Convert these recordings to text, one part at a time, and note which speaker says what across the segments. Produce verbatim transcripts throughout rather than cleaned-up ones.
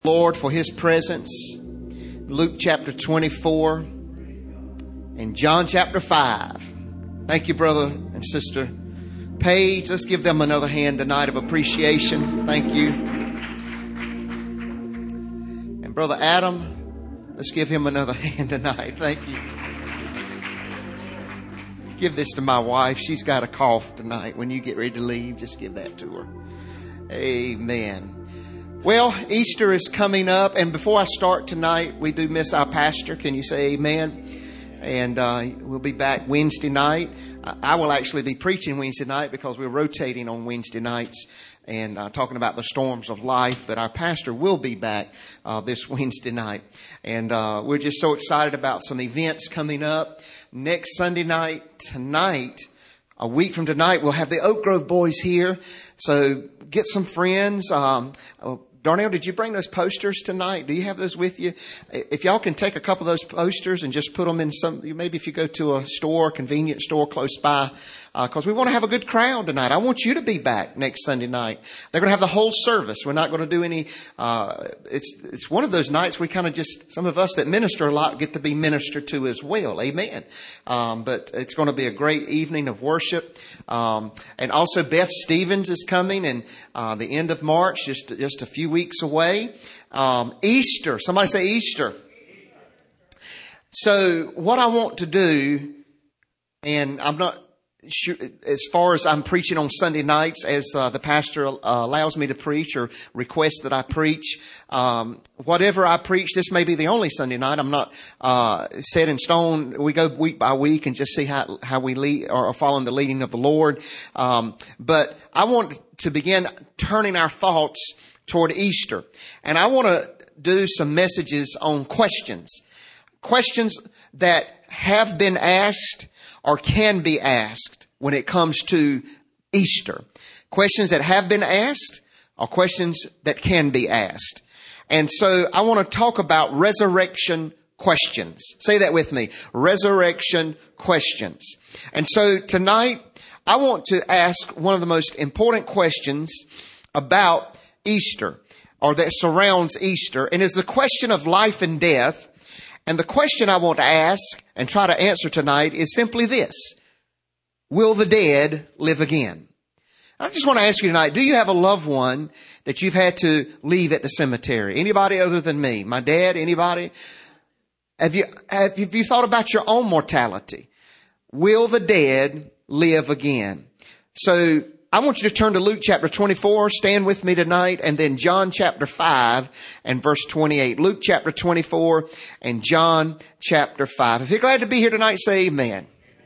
Speaker 1: Lord for His presence. Luke chapter twenty-four and John chapter five. Thank you, brother and sister Paige. Let's give them another hand tonight of appreciation. Thank you. And brother Adam, let's give him another hand tonight. Thank you. Give this to my wife. She's got a cough tonight. When you get ready to leave, just give that to her. Amen. Well, Easter is coming up, and before I start tonight, we do miss our pastor. Can you say amen? And uh, we'll be back Wednesday night. I will actually be preaching Wednesday night because we're rotating on Wednesday nights and uh, talking about the storms of life. But our pastor will be back uh, this Wednesday night. And uh, we're just so excited about some events coming up. Next Sunday night, tonight, a week from tonight, we'll have the Oak Grove boys here. So get some friends. Um, Darnell, did you bring those posters tonight? Do you have those with you? If y'all can take a couple of those posters and just put them in some, maybe if you go to a store, convenience store close by, because uh, we want to have a good crowd tonight. I want you to be back next Sunday night. They're going to have the whole service. We're not going to do any, uh, it's, it's one of those nights we kind of just, some of us that minister a lot get to be ministered to as well. Amen. Um, but it's going to be a great evening of worship. Um, and also Beth Stevens is coming and, uh, the end of March, just, just a few weeks away. Um, Easter. Somebody say Easter. So what I want to do, and I'm not sure, as far as I'm preaching on Sunday nights, as uh, the pastor uh, allows me to preach or requests that I preach, um, whatever I preach, this may be the only Sunday night. I'm not uh, set in stone. We go week by week and just see how how we lead or are following the leading of the Lord. Um, but I want to begin turning our thoughts toward Easter. And I want to do some messages on questions. Questions that have been asked or can be asked when it comes to Easter. Questions that have been asked or questions that can be asked. And so I want to talk about resurrection questions. Say that with me. Resurrection questions. And so tonight I want to ask one of the most important questions about Easter, or that surrounds Easter, and is the question of life and death. And the question I want to ask and try to answer tonight is simply this: will the dead live again? I just want to ask you tonight, do you have a loved one that you've had to leave at the cemetery? Anybody other than me? My dad? Anybody? Have you, have you, have you thought about your own mortality? Will the dead live again? So I want you to turn to Luke chapter twenty-four, stand with me tonight, and then John chapter five and verse twenty-eight. Luke chapter twenty-four and John chapter five. If you're glad to be here tonight, say amen.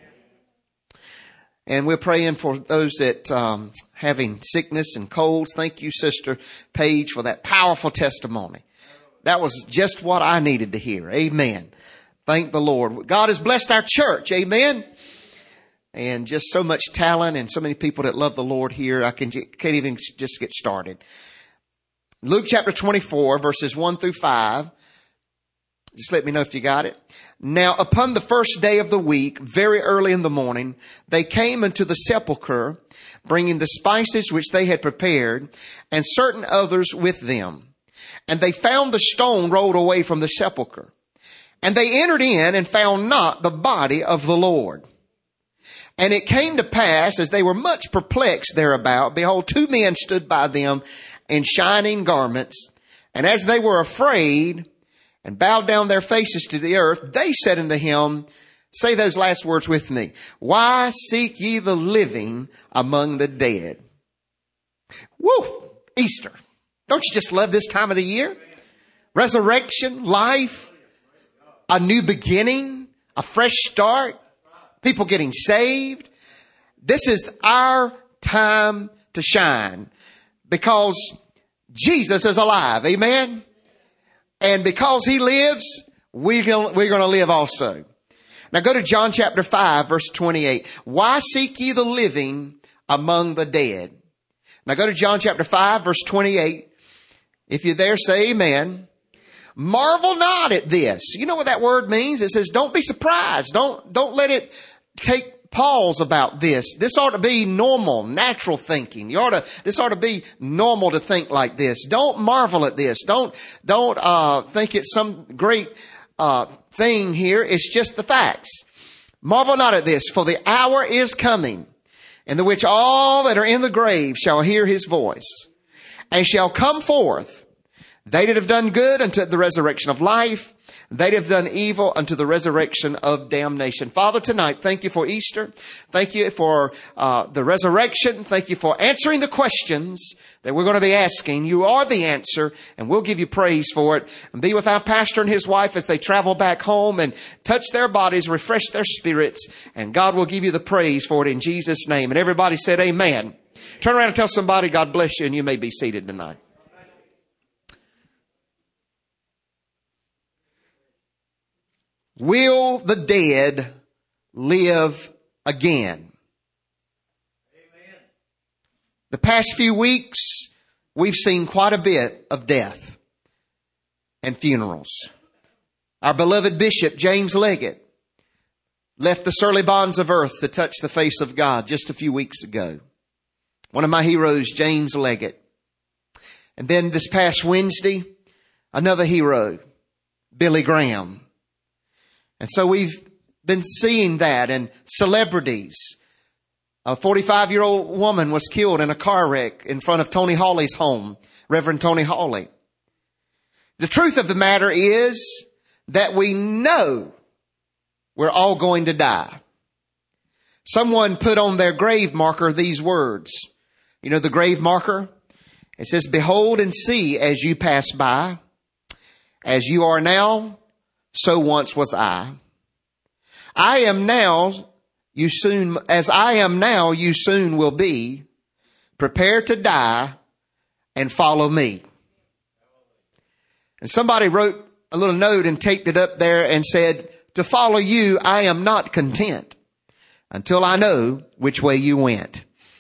Speaker 1: And we're praying for those that um having sickness and colds. Thank you, Sister Paige, for that powerful testimony. That was just what I needed to hear. Amen. Thank the Lord. God has blessed our church. Amen. And just so much talent and so many people that love the Lord here. I can, can't even just get started. Luke chapter twenty-four, verses one through five. Just let me know if you got it. Now, upon the first day of the week, very early in the morning, they came into the sepulchre, bringing the spices which they had prepared, and certain others with them. And they found the stone rolled away from the sepulchre. And they entered in and found not the body of the Lord. And it came to pass, as they were much perplexed thereabout, behold, two men stood by them in shining garments. And as they were afraid and bowed down their faces to the earth, they said unto him, say those last words with me: why seek ye the living among the dead? Woo! Easter. Don't you just love this time of the year? Resurrection, life, a new beginning, a fresh start. People getting saved. This is our time to shine because Jesus is alive. Amen. And because He lives, we're going to live also. Now go to John chapter five, verse twenty-eight. Why seek ye the living among the dead? Now go to John chapter five, verse twenty-eight. If you're there, say amen. Marvel not at this. You know what that word means? It says, don't be surprised. Don't, don't let it take pause about this. This ought to be normal, natural thinking. You ought to, this ought to be normal to think like this. Don't marvel at this. Don't, don't, uh, think it's some great, uh, thing here. It's just the facts. Marvel not at this, for the hour is coming in the which all that are in the grave shall hear his voice and shall come forth. They that have done good unto the resurrection of life, they that have done evil unto the resurrection of damnation. Father, tonight, thank you for Easter. Thank you for uh, the resurrection. Thank you for answering the questions that we're going to be asking. You are the answer, and we'll give you praise for it. And be with our pastor and his wife as they travel back home and touch their bodies, refresh their spirits, and God will give you the praise for it in Jesus' name. And everybody said amen. Turn around and tell somebody, God bless you, and you may be seated tonight. Will the dead live again? Amen. The past few weeks, we've seen quite a bit of death and funerals. Our beloved Bishop, James Leggett, left the surly bonds of earth to touch the face of God just a few weeks ago. One of my heroes, James Leggett. And then this past Wednesday, another hero, Billy Graham. And so we've been seeing that, and celebrities. A forty-five-year-old woman was killed in a car wreck in front of Tony Hawley's home, Reverend Tony Hawley. The truth of the matter is that we know we're all going to die. Someone put on their grave marker these words. You know the grave marker? It says, "Behold and see as you pass by, as you are now, so once was I. I am now, you soon, as I am now, you soon will be. Prepare to die and follow me." And somebody wrote a little note and taped it up there and said, "To follow you, I am not content until I know which way you went."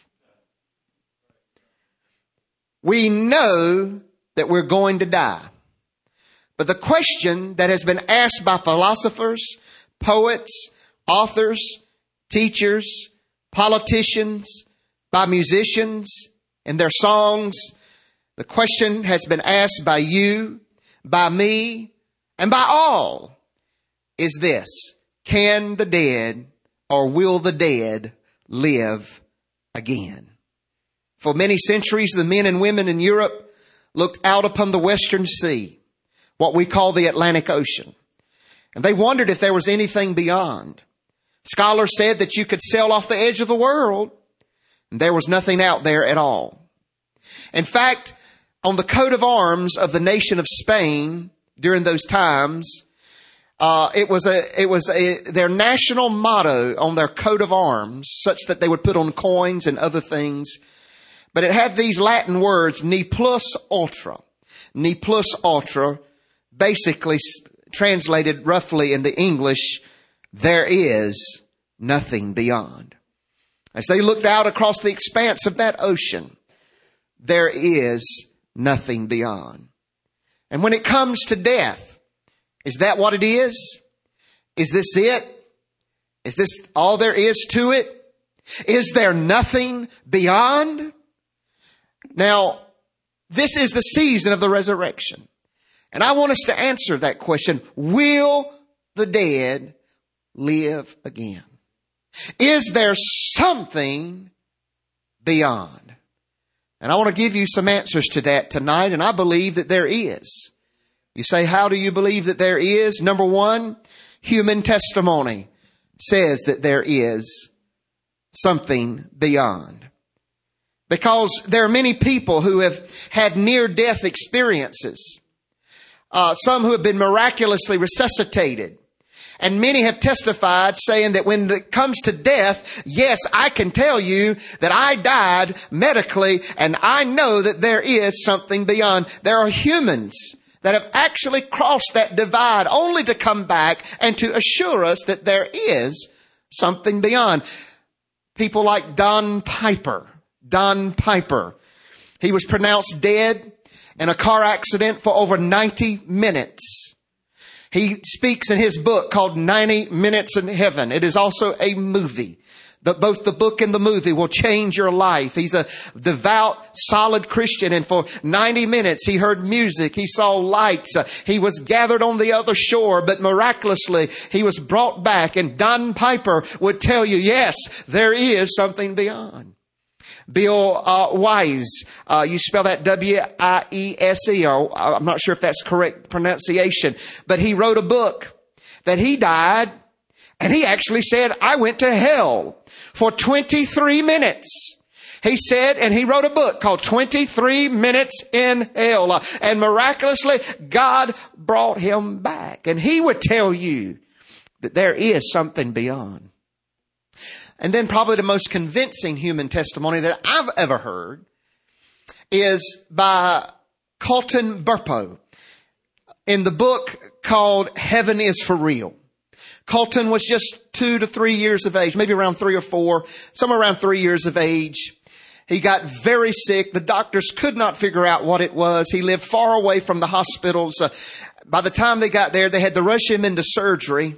Speaker 1: We know that we're going to die. But the question that has been asked by philosophers, poets, authors, teachers, politicians, by musicians in their songs, the question has been asked by you, by me, and by all, is this: can the dead, or will the dead, live again? For many centuries, the men and women in Europe looked out upon the Western Sea, what we call the Atlantic Ocean. And they wondered if there was anything beyond. Scholars said that you could sail off the edge of the world, and there was nothing out there at all. In fact, on the coat of arms of the nation of Spain during those times, uh, it was a, it was a, their national motto on their coat of arms, such that they would put on coins and other things. But it had these Latin words, "Ne plus ultra." "Ne plus ultra," basically translated roughly into English, there is nothing beyond. As they looked out across the expanse of that ocean, there is nothing beyond. And when it comes to death, is that what it is? Is this it? Is this all there is to it? Is there nothing beyond? Now, this is the season of the resurrection. And I want us to answer that question. Will the dead live again? Is there something beyond? And I want to give you some answers to that tonight, and I believe that there is. You say, how do you believe that there is? Number one, human testimony says that there is something beyond. Because there are many people who have had near-death experiences. Uh, some who have been miraculously resuscitated. And many have testified saying that when it comes to death, yes, I can tell you that I died medically and I know that there is something beyond. There are humans that have actually crossed that divide only to come back and to assure us that there is something beyond. People like Don Piper. Don Piper. He was pronounced dead in a car accident for over ninety minutes. He speaks in his book called ninety minutes in Heaven. It is also a movie. But both the book and the movie will change your life. He's a devout, solid Christian. And for ninety minutes, he heard music. He saw lights. Uh, he was gathered on the other shore. But miraculously, he was brought back. And Don Piper would tell you, yes, there is something beyond. Bill uh, Wise, uh, you spell that W I E S E, or I'm not sure if that's correct pronunciation. But he wrote a book that he died. And he actually said, I went to hell for twenty-three minutes. He said, and he wrote a book called twenty-three minutes in Hell. Uh, and miraculously, God brought him back. And he would tell you that there is something beyond. And then probably the most convincing human testimony that I've ever heard is by Colton Burpo in the book called Heaven is for Real. Colton was just two to three years of age, maybe around three or four, somewhere around three years of age. He got very sick. The doctors could not figure out what it was. He lived far away from the hospitals. Uh, by the time they got there, they had to rush him into surgery.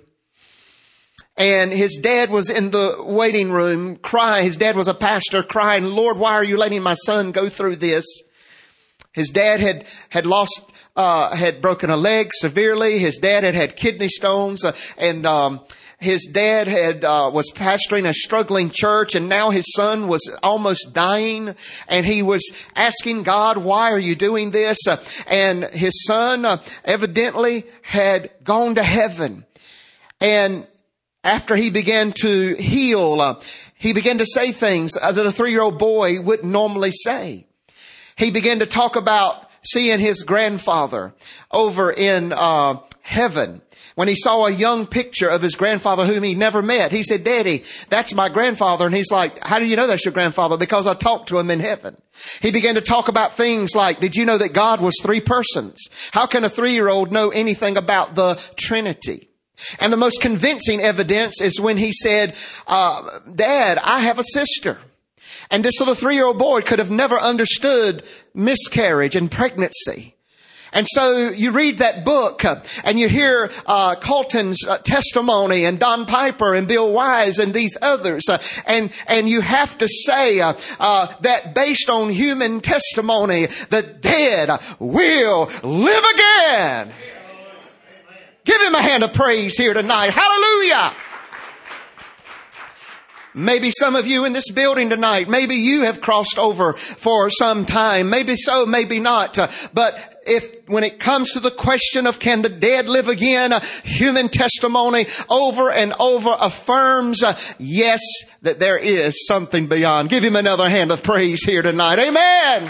Speaker 1: And his dad was in the waiting room crying. His dad was a pastor crying, Lord, why are you letting my son go through this? His dad had, had lost Uh, had broken a leg severely. His dad had had kidney stones, uh, and um, his dad had uh, was pastoring a struggling church, and now his son was almost dying, and he was asking God, "Why are you doing this?" Uh, and his son uh, evidently had gone to heaven, and after he began to heal, uh, he began to say things that a three-year-old boy wouldn't normally say. He began to talk about seeing his grandfather over in uh heaven. When he saw a young picture of his grandfather whom he never met, he said, Daddy, that's my grandfather. And he's like, how do you know that's your grandfather? Because I talked to him in heaven. He began to talk about things like, did you know that God was three persons? How can a three-year-old know anything about the Trinity? And the most convincing evidence is when he said, uh, Dad, I have a sister. And this little three-year-old boy could have never understood miscarriage and pregnancy. And so you read that book uh, and you hear uh, Colton's uh, testimony and Don Piper and Bill Wise and these others. Uh, and, and you have to say uh, uh, that based on human testimony, the dead will live again. Give him a hand of praise here tonight. Hallelujah. Maybe some of you in this building tonight, maybe you have crossed over for some time. Maybe so, maybe not. Uh, but if, when it comes to the question of can the dead live again, uh, human testimony over and over affirms, uh, yes, that there is something beyond. Give him another hand of praise here tonight. Amen.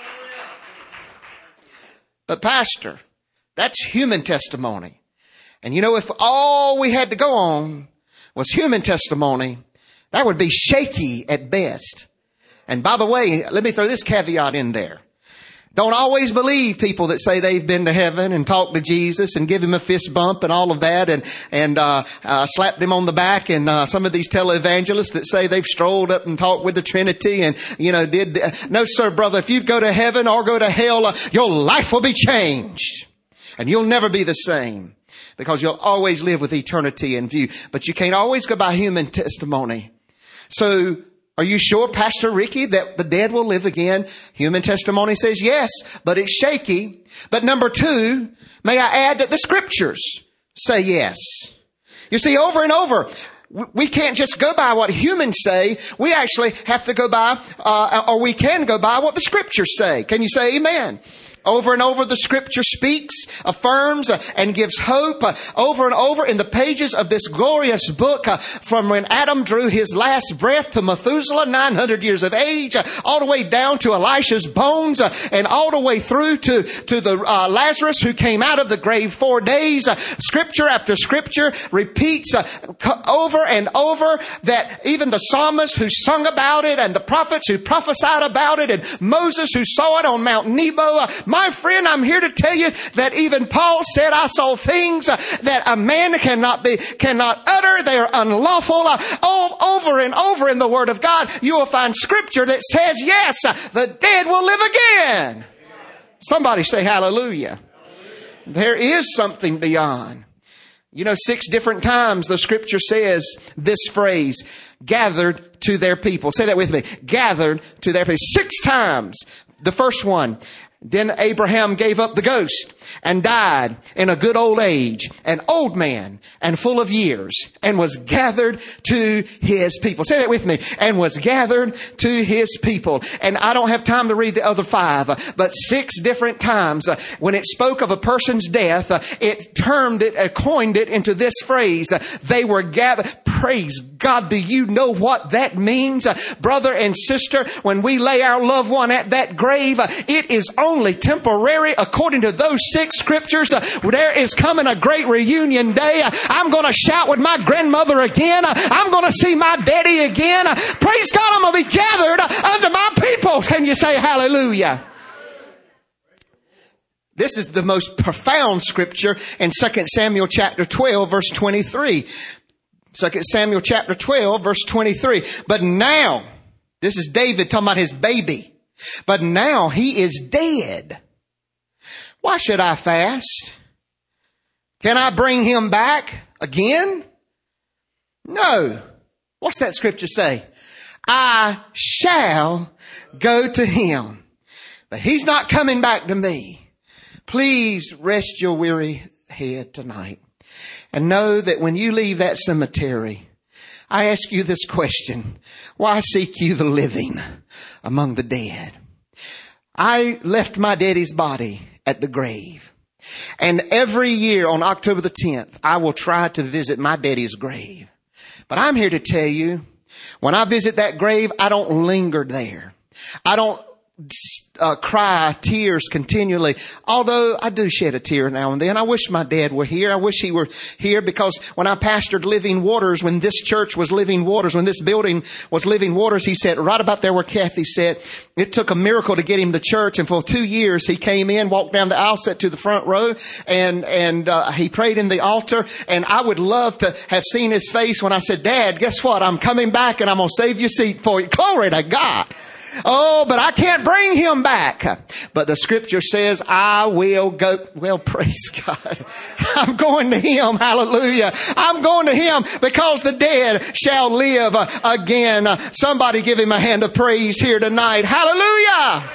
Speaker 1: But Pastor, that's human testimony. And you know, if all we had to go on was human testimony, that would be shaky at best. And by the way, let me throw this caveat in there. Don't always believe people that say they've been to heaven and talked to Jesus and give him a fist bump and all of that and, and, uh, uh, slapped him on the back. And, uh, some of these televangelists that say they've strolled up and talked with the Trinity and, you know, did, uh, no, sir, brother, if you go to heaven or go to hell, uh, your life will be changed and you'll never be the same because you'll always live with eternity in view. But you can't always go by human testimony. So, are you sure, Pastor Ricky, that the dead will live again? Human testimony says yes, but it's shaky. But number two, may I add that the scriptures say yes. You see, over and over, we can't just go by what humans say. We actually have to go by, uh, or we can go by what the scriptures say. Can you say amen? Over and over the scripture speaks, affirms, uh, and gives hope. Uh, over and over in the pages of this glorious book, uh, from when Adam drew his last breath to Methuselah, nine hundred years of age, uh, all the way down to Elisha's bones, uh, and all the way through to, to the uh, Lazarus who came out of the grave four days. Uh, scripture after scripture repeats uh, over and over that even the psalmist who sung about it and the prophets who prophesied about it and Moses who saw it on Mount Nebo, uh, my friend, I'm here to tell you that even Paul said, I saw things uh, that a man cannot be, cannot utter. They are unlawful. Uh, all over and over in the Word of God, you will find scripture that says, yes, uh, the dead will live again. Somebody say hallelujah. There is something beyond. You know, six different times the scripture says this phrase, gathered to their people. Say that with me. Gathered to their people. Six times. The first one. Then Abraham gave up the ghost and died in a good old age, an old man and full of years, and was gathered to his people. Say that with me. And was gathered to his people. And I don't have time to read the other five, but six different times when it spoke of a person's death, it termed it, uh, coined it into this phrase. They were gathered. Praise God. Do you know what that means? Brother and sister, when we lay our loved one at that grave, it is only temporary. According to those six scriptures, there is coming a great reunion day. I'm going to shout with my grandmother again. I'm going to see my daddy again. Praise God, I'm going to be gathered unto my people. Can you say hallelujah? This is the most profound scripture in Second Samuel chapter twelve, verse twenty-three. Second Samuel chapter twelve, verse twenty-three. But now, this is David talking about his baby. But now he is dead. Why should I fast? Can I bring him back again? No. What's that scripture say? I shall go to him, but he's not coming back to me. Please rest your weary head tonight and know that when you leave that cemetery, I ask you this question. Why seek you the living among the dead? I left my daddy's body at the grave. And every year on October the tenth, I will try to visit my daddy's grave. But I'm here to tell you, when I visit that grave, I don't linger there. I don't Uh, cry tears continually. Although I do shed a tear now and then. I wish my dad were here. I wish he were here, because when I pastored Living Waters, when this church was Living Waters, when this building was Living Waters, he said, right about there where Kathy said, it took a miracle to get him to church. And for two years, he came in, walked down the aisle, sat to the front row, and, and, uh, he prayed in the altar. And I would love to have seen his face when I said, Dad, guess what? I'm coming back and I'm going to save your seat for you. Glory to God. Oh, but I can't bring him back. But the scripture says, I will go. Well, praise God. I'm going to him. Hallelujah. I'm going to him because the dead shall live again. Somebody give him a hand of praise here tonight. Hallelujah.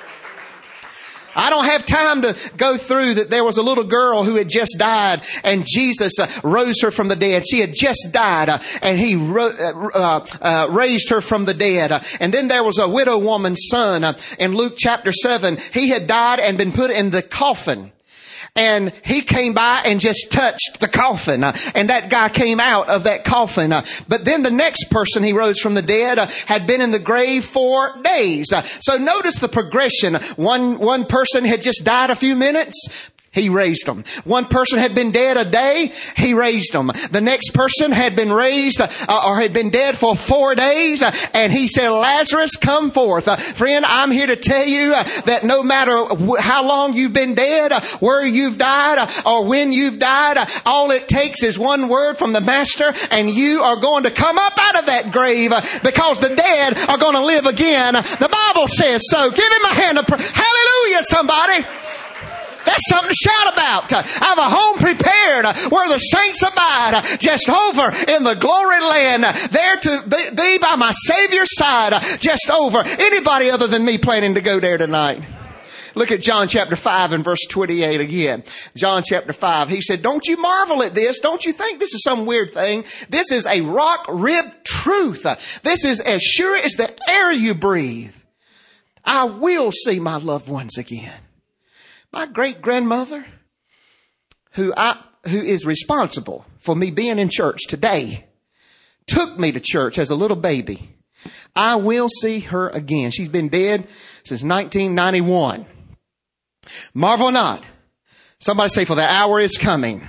Speaker 1: I don't have time to go through that. There was a little girl who had just died, and Jesus uh, rose her from the dead. She had just died, uh, and he ro- uh, uh, raised her from the dead. Uh, and then there was a widow woman's son uh, in Luke chapter seven. He had died and been put in the coffin. And he came by and just touched the coffin. Uh, and that guy came out of that coffin. Uh, but then the next person he rose from the dead uh, had been in the grave for days. Uh, so notice the progression. One, one person had just died a few minutes. He raised them. One person had been dead a day. He raised them. The next person had been raised uh, or had been dead for four days. Uh, and he said, Lazarus, come forth. Uh, friend, I'm here to tell you uh, that no matter w- how long you've been dead, uh, where you've died, uh, or when you've died, uh, all it takes is one word from the Master, and you are going to come up out of that grave uh, because the dead are going to live again. The Bible says so. Give him a hand of praise. Hallelujah, somebody. That's something to shout about. I have a home prepared where the saints abide, just over in the glory land, there to be by my Savior's side, just over. Anybody other than me planning to go there tonight? Look at John chapter five and verse twenty-eight again. John chapter five. He said, don't you marvel at this? Don't you think this is some weird thing? This is a rock ribbed truth. This is as sure as the air you breathe. I will see my loved ones again. My great-grandmother, who I, who is responsible for me being in church today, took me to church as a little baby. I will see her again. She's been dead since nineteen ninety-one. Marvel not. Somebody say, for the hour is coming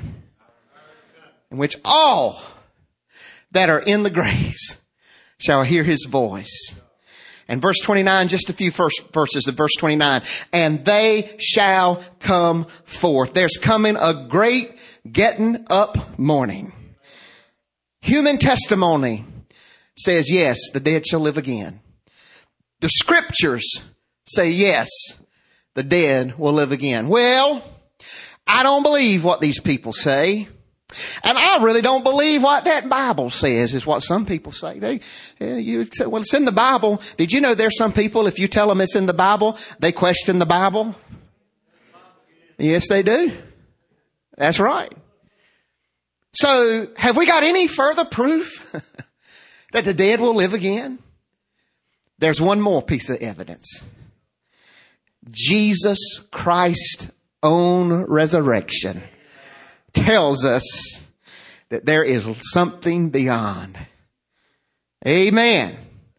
Speaker 1: in which all that are in the graves shall hear his voice. And verse twenty-nine, just a few first verses of verse twenty-nine. And they shall come forth. There's coming a great getting up morning. Human testimony says, yes, the dead shall live again. The scriptures say, yes, the dead will live again. Well, I don't believe what these people say. And I really don't believe what that Bible says, is what some people say. They, yeah, you say, well, it's in the Bible. Did you know there's some people, if you tell them it's in the Bible, they question the Bible? Yes, they do. That's right. So, have we got any further proof that the dead will live again? There's one more piece of evidence. Jesus Christ's own resurrection tells us that there is something beyond. Amen.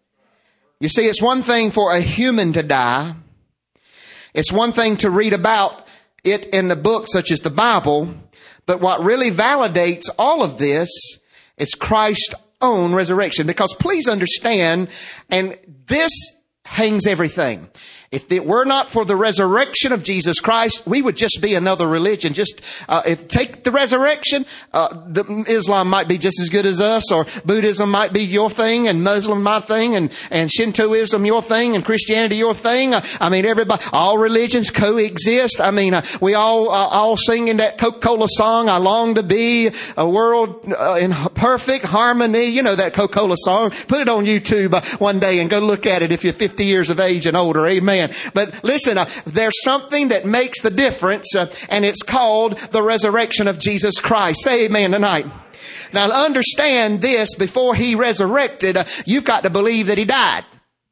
Speaker 1: You see, it's one thing for a human to die. It's one thing to read about it in the book such as the Bible. But what really validates all of this is Christ's own resurrection. Because please understand, and this hangs everything. If it were not for the resurrection of Jesus Christ, we would just be another religion. Just uh, if take the resurrection, uh, the, Islam might be just as good as us, or Buddhism might be your thing, and Muslim my thing, and and Shintoism your thing, and Christianity your thing. Uh, I mean, everybody, all religions coexist. I mean, uh, we all uh, all sing in that Coca-Cola song, "I long to be a world uh, in perfect harmony." You know that Coca-Cola song. Put it on YouTube uh, one day and go look at it if you're fifty years of age and older. Amen. But listen, uh, there's something that makes the difference, uh, and it's called the resurrection of Jesus Christ. Say amen tonight. Now understand this, before he resurrected, uh, you've got to believe that he died.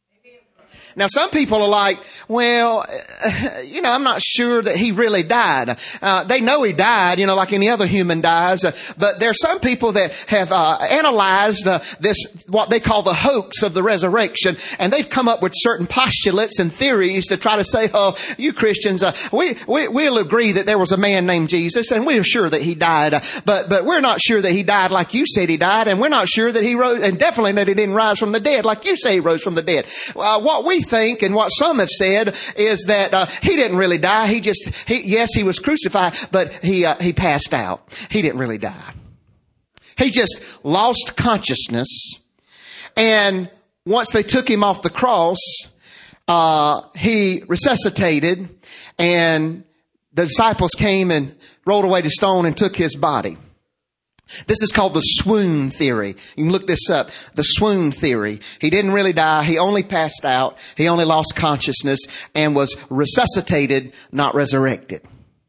Speaker 1: Now some people are like, well, uh, you know, I'm not sure that he really died. Uh, they know he died, you know, like any other human dies. Uh, but there are some people that have uh, analyzed uh, this, what they call the hoax of the resurrection. And they've come up with certain postulates and theories to try to say, oh, you Christians, uh, we, we, we'll agree that there was a man named Jesus, and we're sure that he died. Uh, but, but we're not sure that he died like you said he died. And we're not sure that he rose, and definitely that he didn't rise from the dead like you say he rose from the dead. Uh, what we think, and what some have said, is that uh, he didn't really die. He just, he, yes, he was crucified, but he uh, he passed out. He didn't really die. He just lost consciousness, and once they took him off the cross, uh, he resuscitated, and the disciples came and rolled away the stone and took his body. This is called the swoon theory. You can look this up. The swoon theory. He didn't really die. He only passed out. He only lost consciousness and was resuscitated, not resurrected.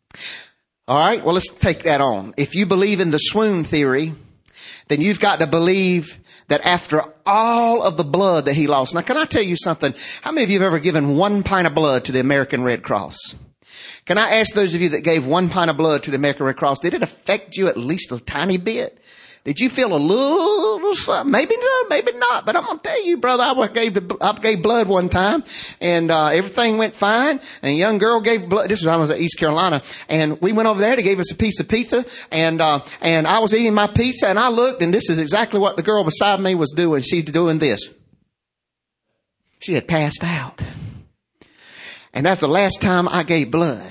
Speaker 1: All right. Well, let's take that on. If you believe in the swoon theory, then you've got to believe that after all of the blood that he lost. Now, can I tell you something? How many of you have ever given one pint of blood to the American Red Cross? Can I ask those of you that gave one pint of blood to the American Red Cross, did it affect you at least a tiny bit? Did you feel a little something? Maybe no, maybe not. But I'm going to tell you, brother, I gave, the, I gave blood one time, and uh, everything went fine. And a young girl gave blood. This was when I was at East Carolina. And we went over there. They gave us a piece of pizza. And uh, and I was eating my pizza, and I looked, and this is exactly what the girl beside me was doing. She's doing this. She had passed out. And that's the last time I gave blood.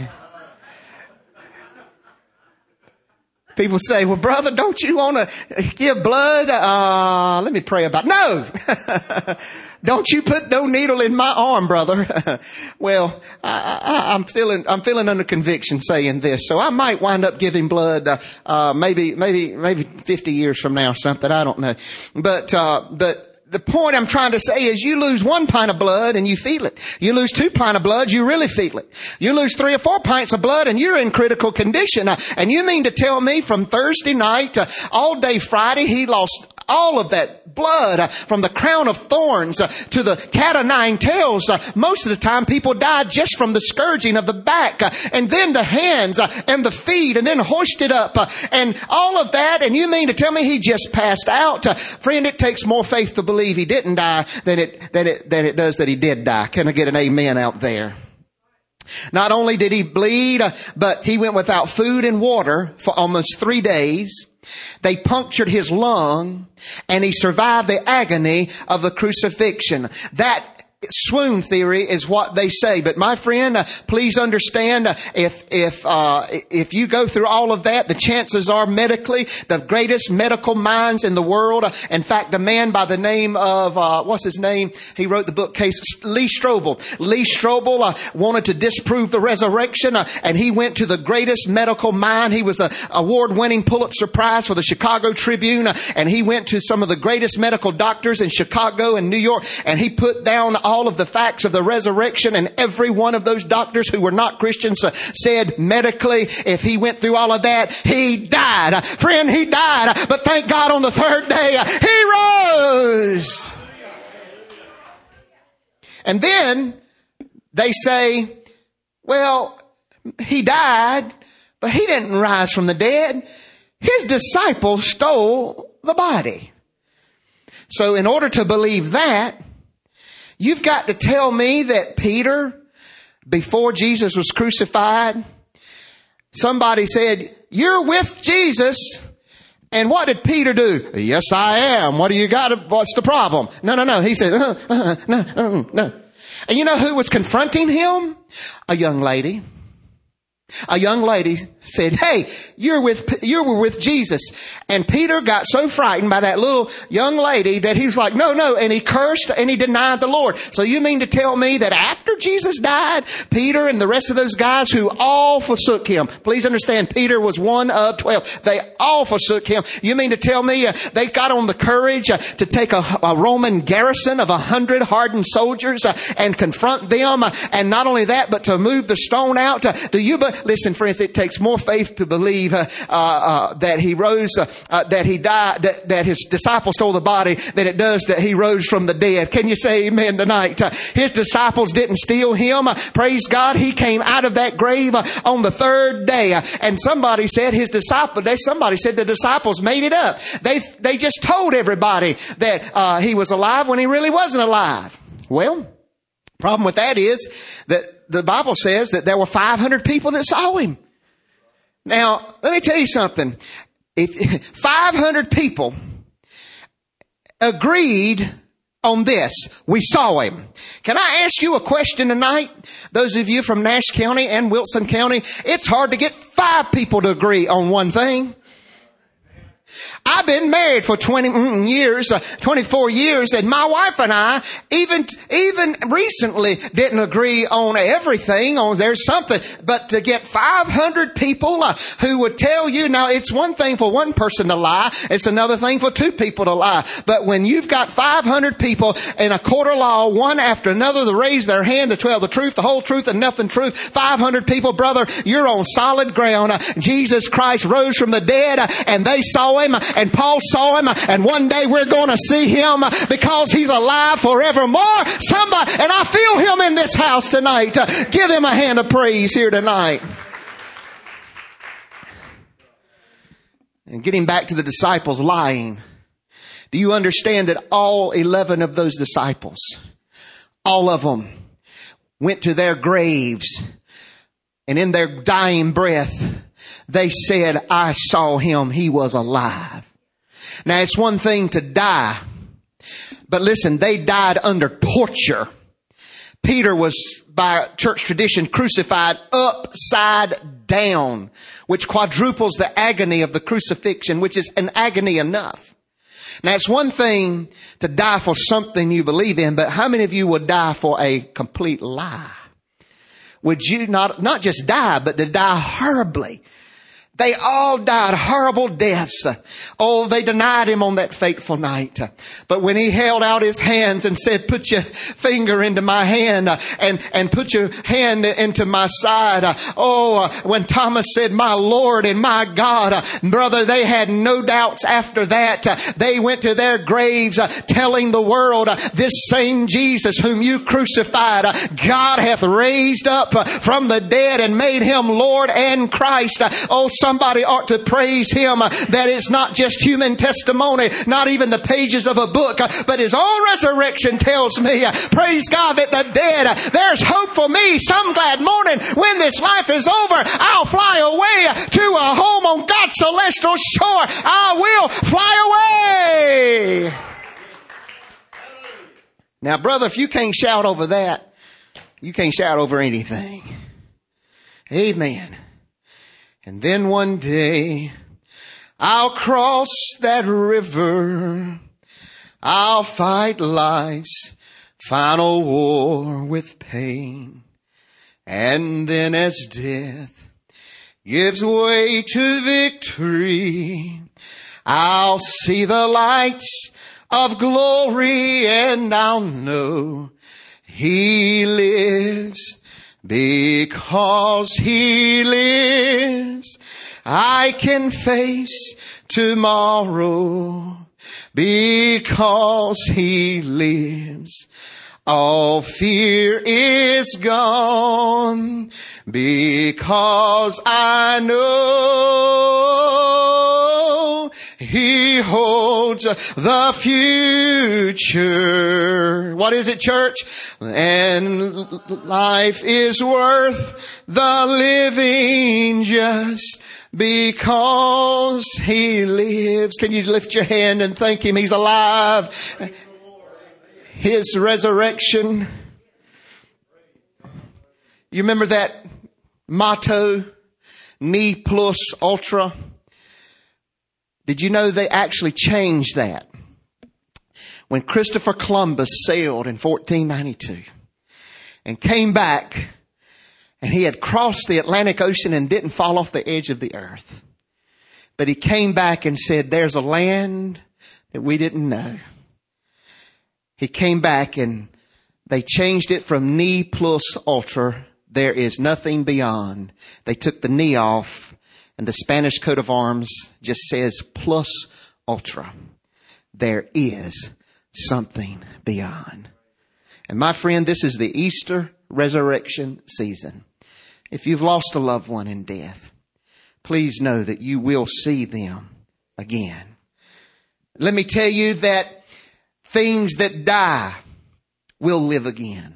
Speaker 1: People say, well, brother, don't you want to give blood? Uh, let me pray about it. No. Don't you put no needle in my arm, brother. Well, I, I, I'm feeling, I'm feeling under conviction saying this. So I might wind up giving blood, uh, uh, maybe, maybe, maybe fifty years from now or something. I don't know. But, uh, but, the point I'm trying to say is you lose one pint of blood and you feel it. You lose two pints of blood, you really feel it. You lose three or four pints of blood and you're in critical condition. Uh, and you mean to tell me from Thursday night uh, all day Friday he lost all of that blood uh, from the crown of thorns uh, to the cat o' nine tails. Uh, most of the time people died just from the scourging of the back uh, and then the hands uh, and the feet and then hoisted up uh, and all of that. And you mean to tell me he just passed out? Uh, friend, it takes more faith to believe he didn't die than it, than it, than it does that he did die. Can I get an amen out there? Not only did he bleed, uh, but he went without food and water for almost three days. They punctured his lung and he survived the agony of the crucifixion. That Swoon theory is what they say. But my friend, uh, please understand, uh, if, if, uh, if you go through all of that, the chances are medically, the greatest medical minds in the world, uh, in fact, a man by the name of, uh, what's his name? He wrote the book Case, Lee Strobel. Lee Strobel, uh, wanted to disprove the resurrection, uh, and he went to the greatest medical mind. He was the award-winning Pulitzer Prize for the Chicago Tribune, uh, and he went to some of the greatest medical doctors in Chicago and New York, and he put down all of the facts of the resurrection, and every one of those doctors who were not Christians uh, said medically, if he went through all of that, he died. Uh, friend, he died. Uh, but thank God on the third day, uh, he rose. And then they say, well, he died, but he didn't rise from the dead. His disciples stole the body. So in order to believe that, you've got to tell me that Peter, before Jesus was crucified, somebody said, you're with Jesus. And what did Peter do? Yes, I am. What do you got? What's the problem? No, no, no. He said, uh, uh, no, uh, no. And you know who was confronting him? A young lady. A young lady said, hey, you're with, you were with Jesus. And Peter got so frightened by that little young lady that he was like, no, no. And he cursed and he denied the Lord. So you mean to tell me that after Jesus died, Peter and the rest of those guys who all forsook him, please understand, Peter was one of twelve. They all forsook him. You mean to tell me uh, they got on the courage uh, to take a, a Roman garrison of a hundred hardened soldiers uh, and confront them? Uh, and not only that, but to move the stone out. Uh, do you, but listen, friends, it takes more faith to believe uh, uh, uh, that he rose, uh, uh, that he died, that, that his disciples stole the body, than it does that he rose from the dead. Can you say amen tonight? Uh, his disciples didn't steal him. Uh, praise God. He came out of that grave uh, on the third day. Uh, and somebody said his disciples, they, somebody said the disciples made it up. They, they just told everybody that uh, he was alive when he really wasn't alive. Well, problem with that is that the Bible says that there were five hundred people that saw him. Now, let me tell you something. If five hundred people agreed on this, we saw him. Can I ask you a question tonight? Those of you from Nash County and Wilson County, it's hard to get five people to agree on one thing. I've been married for twenty years, uh, twenty-four years, and my wife and I even, even recently didn't agree on everything. On there's something, but to get five hundred people uh, who would tell you, now it's one thing for one person to lie, it's another thing for two people to lie. But when you've got five hundred people in a court of law, one after another, to raise their hand to tell the truth, the whole truth, and nothing truth, five hundred people, brother, you're on solid ground. Uh, Jesus Christ rose from the dead, uh, and they saw him. Uh, And Paul saw him, and one day we're going to see him because he's alive forevermore. Somebody, and I feel him in this house tonight. Give him a hand of praise here tonight. And getting back to the disciples lying. Do you understand that all eleven of those disciples, all of them went to their graves, and in their dying breath, they said, I saw him. He was alive. Now, it's one thing to die, but listen, they died under torture. Peter was, by church tradition, crucified upside down, which quadruples the agony of the crucifixion, which is an agony enough. Now, it's one thing to die for something you believe in, but how many of you would die for a complete lie? Would you not, not just die, but to die horribly? They all died horrible deaths. Oh, they denied him on that fateful night. But when he held out his hands and said, put your finger into my hand and, and put your hand into my side. Oh, when Thomas said, my Lord and my God, brother, they had no doubts after that. They went to their graves telling the world, this same Jesus whom you crucified, God hath raised up from the dead and made him Lord and Christ. Oh, somebody ought to praise him uh, that it's not just human testimony, not even the pages of a book, uh, but his own resurrection tells me, uh, praise God, that the dead, uh, there's hope for me. Some glad morning when this life is over, I'll fly away uh, to a home on God's celestial shore. I will fly away. Now, brother, if you can't shout over that, you can't shout over anything. Amen. And then one day I'll cross that river. I'll fight life's final war with pain. And then as death gives way to victory, I'll see the lights of glory and I'll know He lives. Because He lives, I can face tomorrow. Because He lives, all fear is gone. Because I know He holds the future. What is it, church? And life is worth the living just because He lives. Can you lift your hand and thank Him? He's alive. His resurrection. You remember that motto, ne plus ultra? Did you know they actually changed that? When Christopher Columbus sailed in fourteen ninety-two and came back, and he had crossed the Atlantic Ocean and didn't fall off the edge of the earth. But he came back and said, there's a land that we didn't know. He came back and they changed it from ne plus ultra. There is nothing beyond. They took the ne off, and the Spanish coat of arms just says plus ultra. There is something beyond. And my friend, this is the Easter resurrection season. If you've lost a loved one in death, please know that you will see them again. Let me tell you that things that die will live again.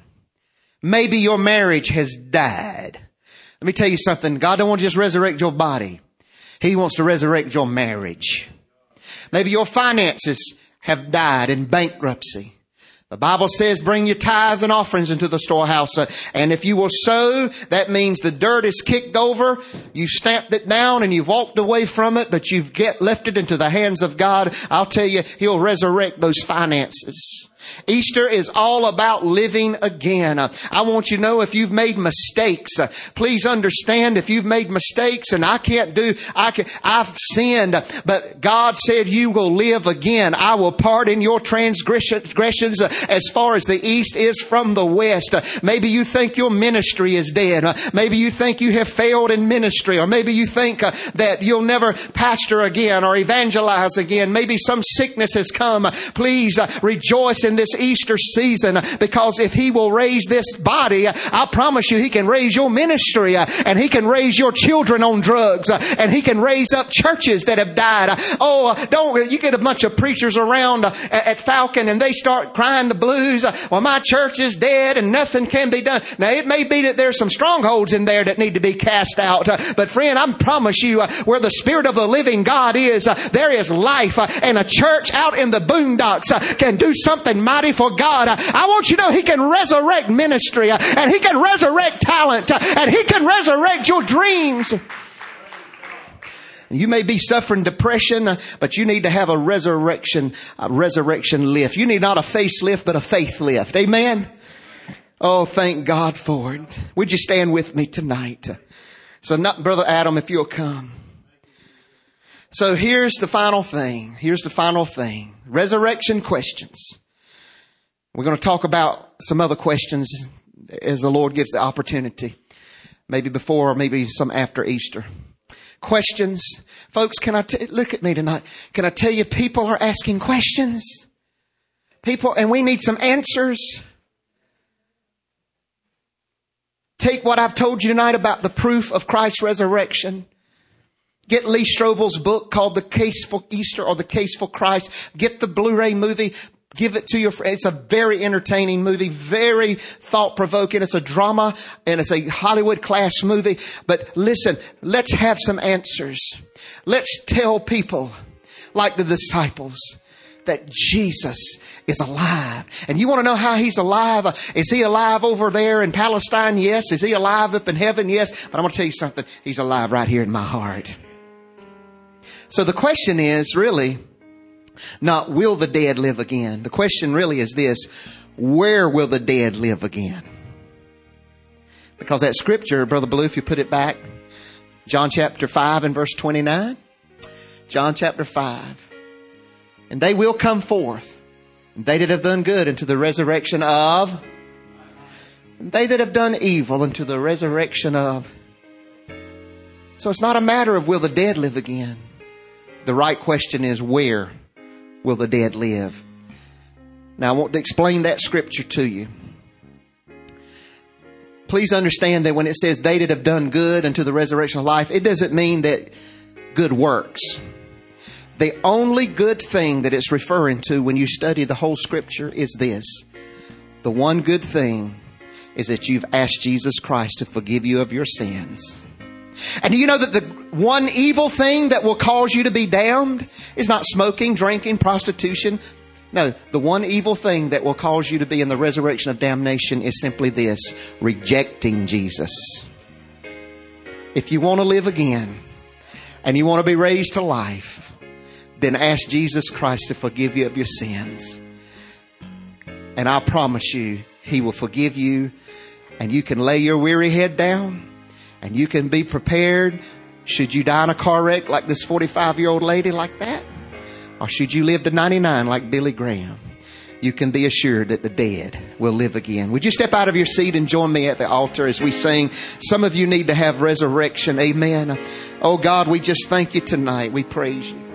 Speaker 1: Maybe your marriage has died. Let me tell you something. God don't want to just resurrect your body. He wants to resurrect your marriage. Maybe your finances have died in bankruptcy. The Bible says, bring your tithes and offerings into the storehouse. Uh, and if you will sow, that means the dirt is kicked over. You stamped it down and you've walked away from it, but you've get, left it into the hands of God. I'll tell you, He'll resurrect those finances. Easter is all about living again. Uh, I want you to know if you've made mistakes, uh, please understand if you've made mistakes and I can't do, I can, I've sinned, uh, but God said you will live again. I will pardon your transgressions uh, as far as the east is from the west. Uh, maybe you think your ministry is dead. Uh, maybe you think you have failed in ministry, or maybe you think uh, that you'll never pastor again or evangelize again. Maybe some sickness has come. Uh, please uh, rejoice in this Easter season, because if He will raise this body, I promise you He can raise your ministry, and He can raise your children on drugs, and He can raise up churches that have died. Oh, don't, you get a bunch of preachers around at Falcon and they start crying the blues. Well, my church is dead and nothing can be done. Now, it may be that there's some strongholds in there that need to be cast out, but friend, I promise you, where the Spirit of the living God is, there is life, and a church out in the boondocks can do something mighty for God. I want you to know He can resurrect ministry, and He can resurrect talent, and He can resurrect your dreams. You may be suffering depression, but you need to have a resurrection, a resurrection lift. You need not a facelift, but a faith lift. Amen. Oh, thank God for it. Would you stand with me tonight? So, not, Brother Adam, if you'll come. So here's the final thing. Here's the final thing. Resurrection questions. We're going to talk about some other questions as the Lord gives the opportunity. Maybe before or maybe some after Easter. Questions. Folks, can I t- look at me tonight? Can I tell you people are asking questions? People, and we need some answers. Take what I've told you tonight about the proof of Christ's resurrection. Get Lee Strobel's book called The Case for Easter or The Case for Christ. Get the Blu-ray movie. Give it to your friend. It's a very entertaining movie, very thought-provoking. It's a drama and it's a Hollywood class movie. But listen, let's have some answers. Let's tell people like the disciples. that Jesus is alive. And you want to know how He's alive? Uh, is He alive over there in Palestine? Yes. Is He alive up in heaven? Yes. But I'm going to tell you something. He's alive right here in my heart. So the question is really not, will the dead live again? The question really is this: where will the dead live again? Because that scripture, Brother Blue, if you put it back, John chapter five and verse twenty-nine. John chapter five. And they will come forth, and they that have done good, into the resurrection of, and they that have done evil, into the resurrection of. So it's not a matter of will the dead live again. The right question is, where will the dead live? Now I want to explain that scripture to you. Please understand that when it says they that have done good unto the resurrection of life, it doesn't mean that good works. The only good thing that it's referring to when you study the whole scripture is this. The one good thing is that you've asked Jesus Christ to forgive you of your sins. And do you know that the one evil thing that will cause you to be damned is not smoking, drinking, prostitution? No, the one evil thing that will cause you to be in the resurrection of damnation is simply this: rejecting Jesus. If you want to live again and you want to be raised to life, then ask Jesus Christ to forgive you of your sins. And I promise you, He will forgive you, and you can lay your weary head down and you can be prepared. Should you die in a car wreck like this forty-five-year-old lady like that? Or should you live to ninety-nine like Billy Graham? You can be assured that the dead will live again. Would you step out of your seat and join me at the altar as we sing? Some of you need to have resurrection. Amen. Oh God, we just thank you tonight. We praise you.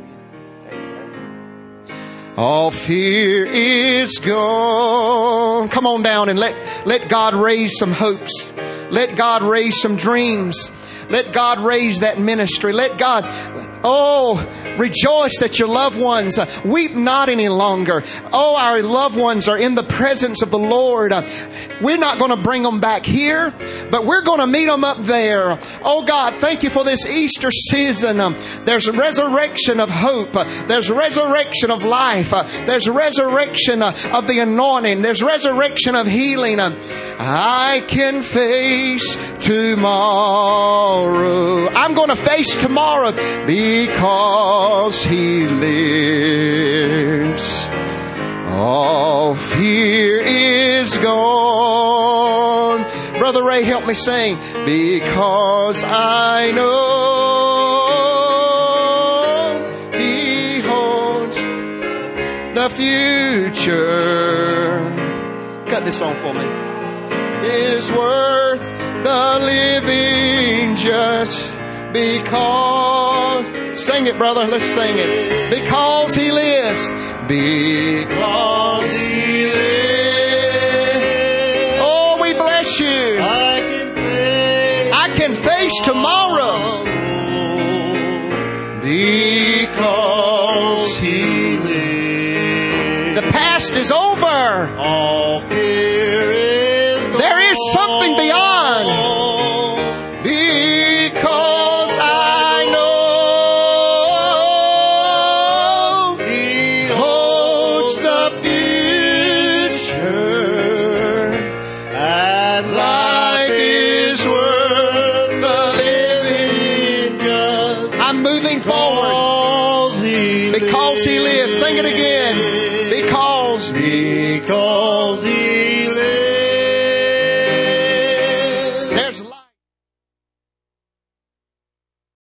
Speaker 1: All fear is gone. Come on down and let, let God raise some hopes. Let God raise some dreams. Let God raise that ministry. Let God, oh, rejoice that your loved ones uh, weep not any longer. Oh, our loved ones are in the presence of the Lord. Uh, we're not going to bring them back here, but we're going to meet them up there. Oh God, thank you for this Easter season. Um, there's a resurrection of hope. Uh, there's resurrection of life. Uh, there's resurrection uh, of the anointing. There's resurrection of healing. Uh, I can face tomorrow. I'm going to face tomorrow because He lives. All fear is gone. Brother Ray, help me sing. Because I know He holds the future. Cut this on for me. Is worth the living just because. Sing it, brother. Let's sing it. Because He lives. Because He lives. Oh, we bless you. I can face, I can face tomorrow. Because He lives. The past is over. All fear is gone. There is something beyond. Because I know He holds the future, and life is worth the living just. I'm moving forward because He lives. Sing it again. Because, because